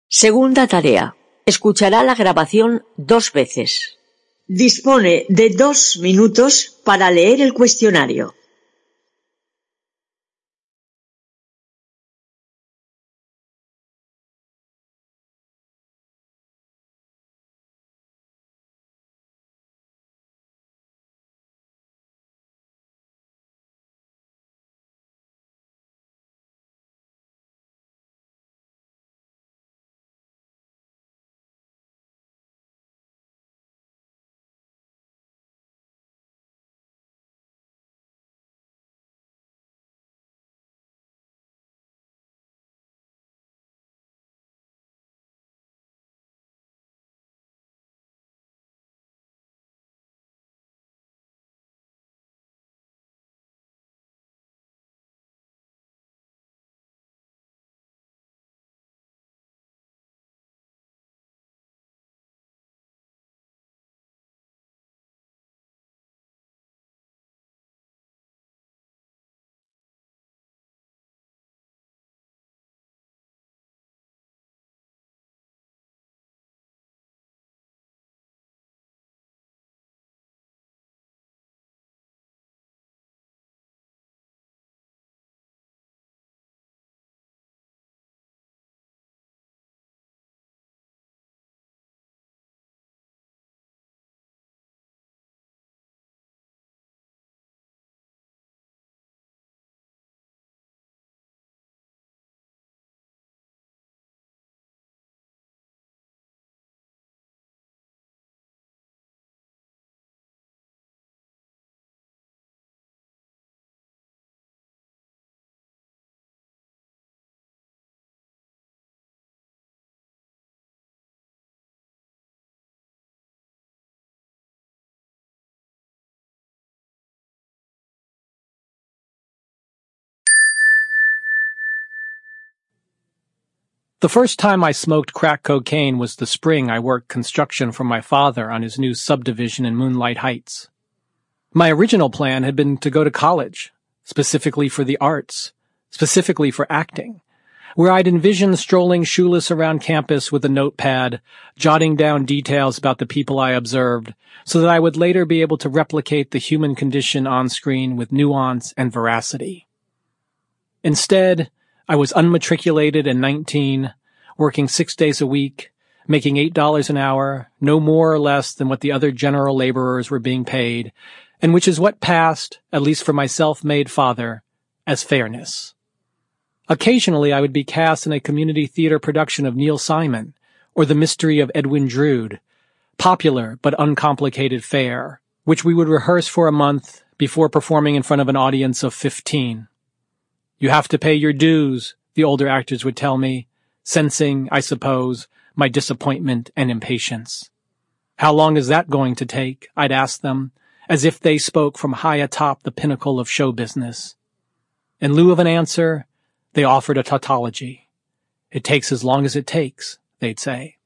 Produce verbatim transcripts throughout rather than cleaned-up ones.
Segunda tarea. Escuchará la grabación dos veces. Dispone de dos minutos para leer el cuestionario. The first time I smoked crack cocaine was the spring I worked construction for my father on his new subdivision in Moonlight Heights. My original plan had been to go to college, specifically for the arts, specifically for acting, where I'd envisioned strolling shoeless around campus with a notepad, jotting down details about the people I observed, so that I would later be able to replicate the human condition on screen with nuance and veracity. Instead, I was unmatriculated and nineteen, working six days a week, making eight dollars an hour, no more or less than what the other general laborers were being paid, and which is what passed, at least for my self-made father, as fairness. Occasionally I would be cast in a community theater production of Neil Simon, or The Mystery of Edwin Drood, popular but uncomplicated fare, which we would rehearse for a month before performing in front of an audience of fifteen. You have to pay your dues, the older actors would tell me, sensing, I suppose, my disappointment and impatience. How long is that going to take? I'd ask them, as if they spoke from high atop the pinnacle of show business. In lieu of an answer, they offered a tautology. It takes as long as it takes, they'd say.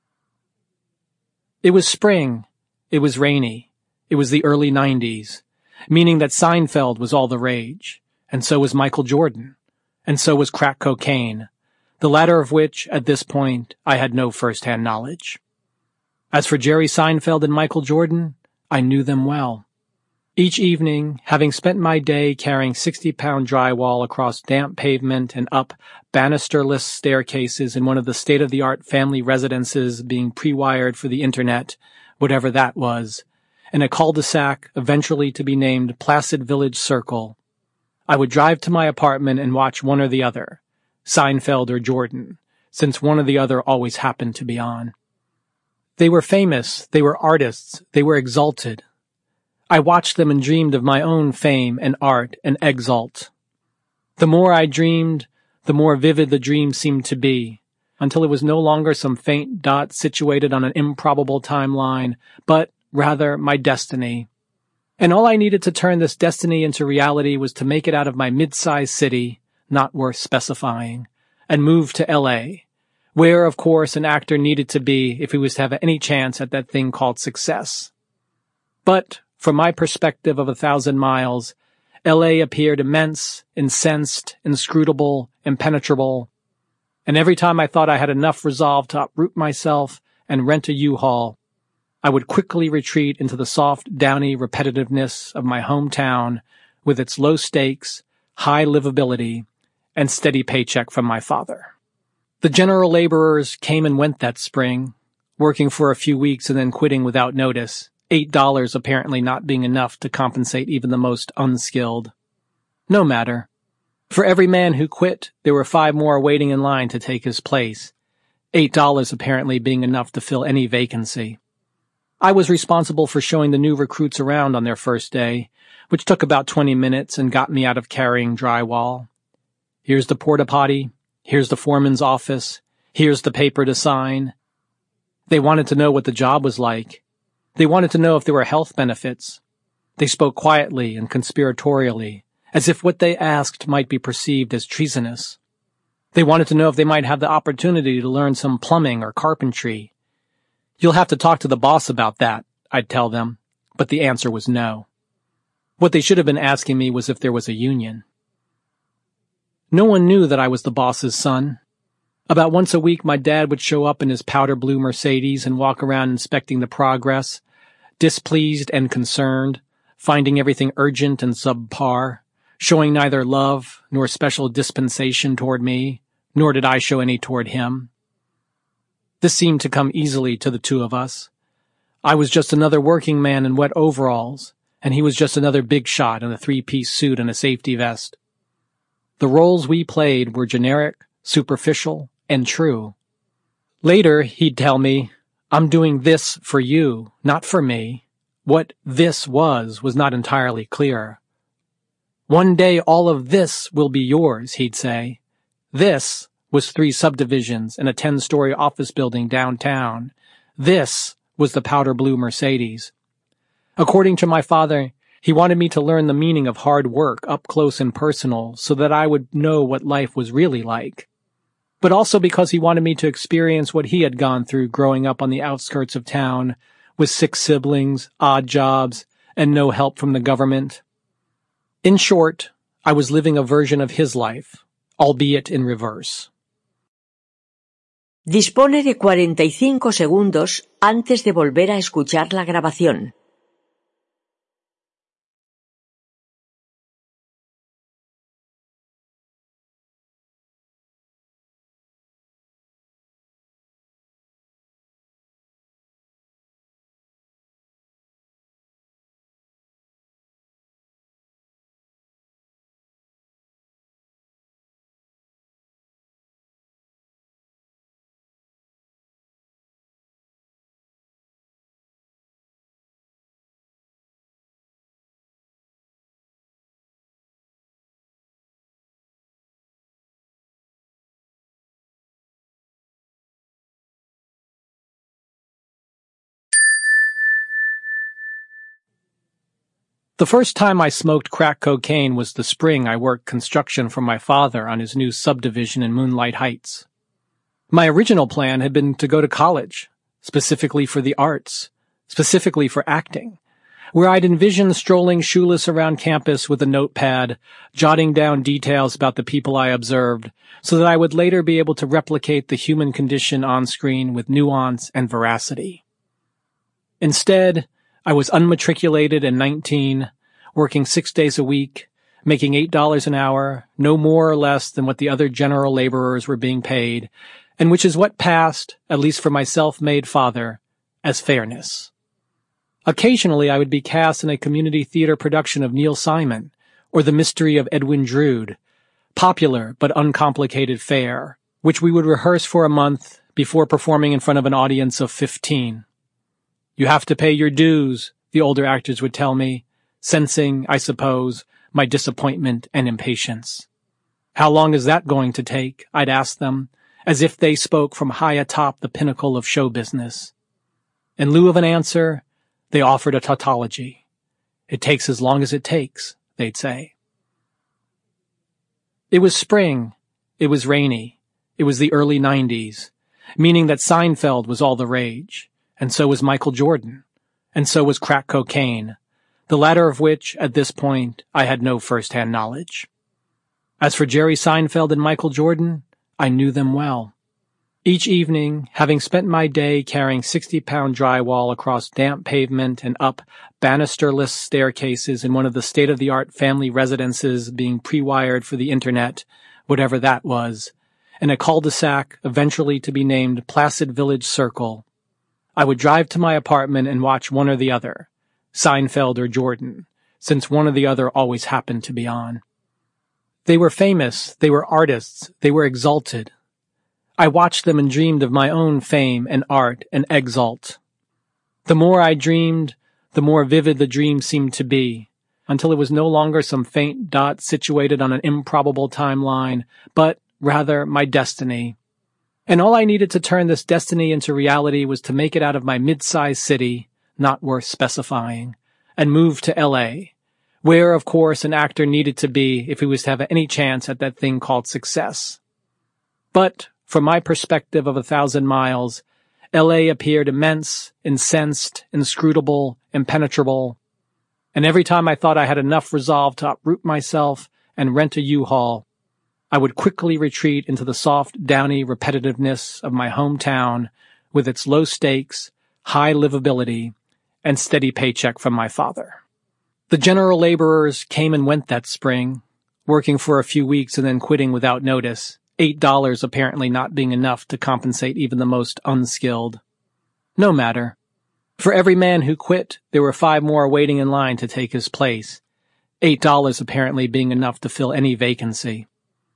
It was spring. It was rainy. It was the early nineties, meaning that Seinfeld was all the rage. And so was Michael Jordan. And so was crack cocaine, the latter of which, at this point, I had no first-hand knowledge. As for Jerry Seinfeld and Michael Jordan, I knew them well. Each evening, having spent my day carrying sixty-pound drywall across damp pavement and up banisterless staircases in one of the state-of-the-art family residences being pre-wired for the internet, whatever that was, in a cul-de-sac eventually to be named Placid Village Circle, I would drive to my apartment and watch one or the other, Seinfeld or Jordan, since one or the other always happened to be on. They were famous, they were artists, they were exalted. I watched them and dreamed of my own fame and art and exalt. The more I dreamed, the more vivid the dream seemed to be, until it was no longer some faint dot situated on an improbable timeline, but rather my destiny. And all I needed to turn this destiny into reality was to make it out of my mid-sized city, not worth specifying, and move to L A, where, of course, an actor needed to be if he was to have any chance at that thing called success. But, from my perspective of a thousand miles, L A appeared immense, incensed, inscrutable, impenetrable. and every time I thought I had enough resolve to uproot myself and rent a U-Haul, I would quickly retreat into the soft, downy repetitiveness of my hometown with its low stakes, high livability, and steady paycheck from my father. The general laborers came and went that spring, working for a few weeks and then quitting without notice, eight dollars apparently not being enough to compensate even the most unskilled. No matter. For every man who quit, there were five more waiting in line to take his place, eight dollars apparently being enough to fill any vacancy. I was responsible for showing the new recruits around on their first day, which took about twenty minutes and got me out of carrying drywall. Here's the porta potty. Here's the foreman's office. Here's the paper to sign. They wanted to know what the job was like. They wanted to know if there were health benefits. They spoke quietly and conspiratorially, as if what they asked might be perceived as treasonous. They wanted to know if they might have the opportunity to learn some plumbing or carpentry. You'll have to talk to the boss about that, I'd tell them, but the answer was no. What they should have been asking me was if there was a union. No one knew that I was the boss's son. About once a week, my dad would show up in his powder blue Mercedes and walk around inspecting the progress, displeased and concerned, finding everything urgent and subpar, showing neither love nor special dispensation toward me, nor did I show any toward him. This seemed to come easily to the two of us. I was just another working man in wet overalls, and he was just another big shot in a three-piece suit and a safety vest. The roles we played were generic, superficial, and true. Later, he'd tell me, I'm doing this for you, not for me. What this was was not entirely clear. One day all of this will be yours, he'd say. This was three subdivisions and a ten-story office building downtown. This was the powder blue Mercedes. According to my father, he wanted me to learn the meaning of hard work up close and personal so that I would know what life was really like. But also because he wanted me to experience what he had gone through growing up on the outskirts of town with six siblings, odd jobs, and no help from the government. In short, I was living a version of his life, albeit in reverse. Dispone de cuarenta y cinco segundos antes de volver a escuchar la grabación. The first time I smoked crack cocaine was the spring I worked construction for my father on his new subdivision in Moonlight Heights. My original plan had been to go to college, specifically for the arts, specifically for acting, where I'd envisioned strolling shoeless around campus with a notepad, jotting down details about the people I observed, so that I would later be able to replicate the human condition on screen with nuance and veracity. Instead, I was unmatriculated and nineteen, working six days a week, making eight dollars an hour, no more or less than what the other general laborers were being paid, and which is what passed, at least for my self-made father, as fairness. Occasionally I would be cast in a community theater production of Neil Simon, or The Mystery of Edwin Drood, popular but uncomplicated fare, which we would rehearse for a month before performing in front of an audience of fifteen. You have to pay your dues, the older actors would tell me, sensing, I suppose, my disappointment and impatience. How long is that going to take? I'd ask them, as if they spoke from high atop the pinnacle of show business. In lieu of an answer, they offered a tautology. It takes as long as it takes, they'd say. It was spring. It was rainy. It was the early nineties, meaning that Seinfeld was all the rage. And so was Michael Jordan, and so was crack cocaine, the latter of which, at this point, I had no first-hand knowledge. As for Jerry Seinfeld and Michael Jordan, I knew them well. Each evening, having spent my day carrying sixty-pound drywall across damp pavement and up banisterless staircases in one of the state-of-the-art family residences being pre-wired for the internet, whatever that was, in a cul-de-sac eventually to be named Placid Village Circle, I would drive to my apartment and watch one or the other, Seinfeld or Jordan, since one or the other always happened to be on. They were famous, they were artists, they were exalted. I watched them and dreamed of my own fame and art and exalt. The more I dreamed, the more vivid the dream seemed to be, until it was no longer some faint dot situated on an improbable timeline, but rather my destiny. And all I needed to turn this destiny into reality was to make it out of my mid-sized city, not worth specifying, and move to L A, where, of course, an actor needed to be if he was to have any chance at that thing called success. But, from my perspective of a thousand miles, L A appeared immense, incensed, inscrutable, impenetrable, and every time I thought I had enough resolve to uproot myself and rent a U-Haul, I would quickly retreat into the soft, downy repetitiveness of my hometown with its low stakes, high livability, and steady paycheck from my father. The general laborers came and went that spring, working for a few weeks and then quitting without notice, eight dollars apparently not being enough to compensate even the most unskilled. No matter. For every man who quit, there were five more waiting in line to take his place, eight dollars apparently being enough to fill any vacancy.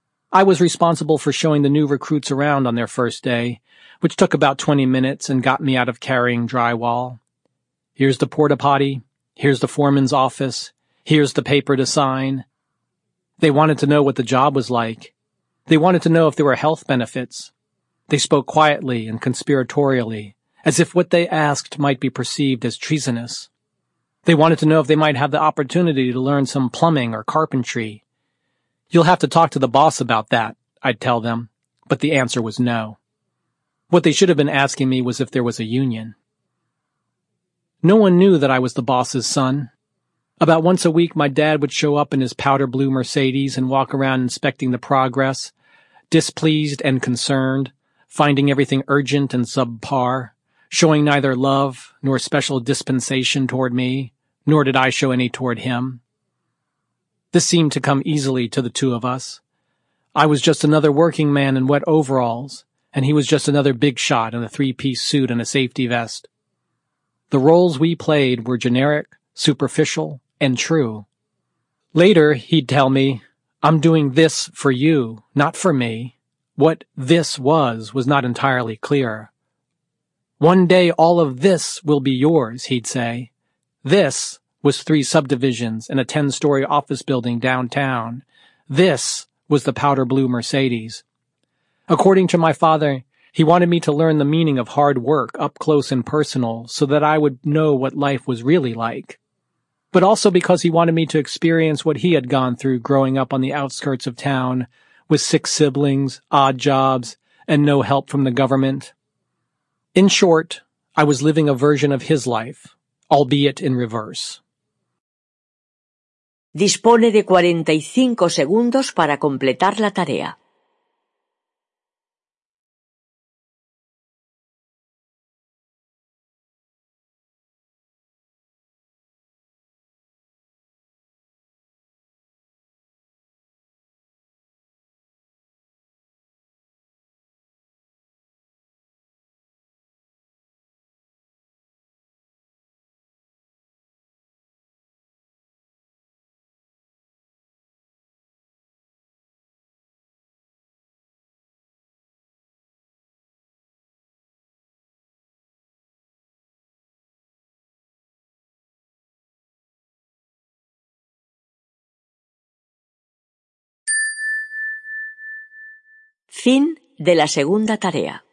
I was responsible for showing the new recruits around on their first day, which took about twenty minutes and got me out of carrying drywall. Here's the porta potty. Here's the foreman's office. Here's the paper to sign. They wanted to know what the job was like. They wanted to know if there were health benefits. They spoke quietly and conspiratorially, as if what they asked might be perceived as treasonous. They wanted to know if they might have the opportunity to learn some plumbing or carpentry. You'll have to talk to the boss about that, I'd tell them, but the answer was no. What they should have been asking me was if there was a union. No one knew that I was the boss's son. About once a week my dad would show up in his powder blue Mercedes and walk around inspecting the progress, displeased and concerned, finding everything urgent and subpar, showing neither love nor special dispensation toward me, nor did I show any toward him. This seemed to come easily to the two of us. I was just another working man in wet overalls, and he was just another big shot in a three-piece suit and a safety vest. The roles we played were generic, superficial, and true. Later, he'd tell me, I'm doing this for you, not for me. What this was was not entirely clear. One day all of this will be yours, he'd say. This was three subdivisions and a ten-story office building downtown. This was the powder blue Mercedes. According to my father, he wanted me to learn the meaning of hard work up close and personal so that I would know what life was really like. But also because he wanted me to experience what he had gone through growing up on the outskirts of town with six siblings, odd jobs, and no help from the government. In short, I was living a version of his life, albeit in reverse. Dispone de cuarenta y cinco segundos para completar la tarea. Fin de la segunda tarea.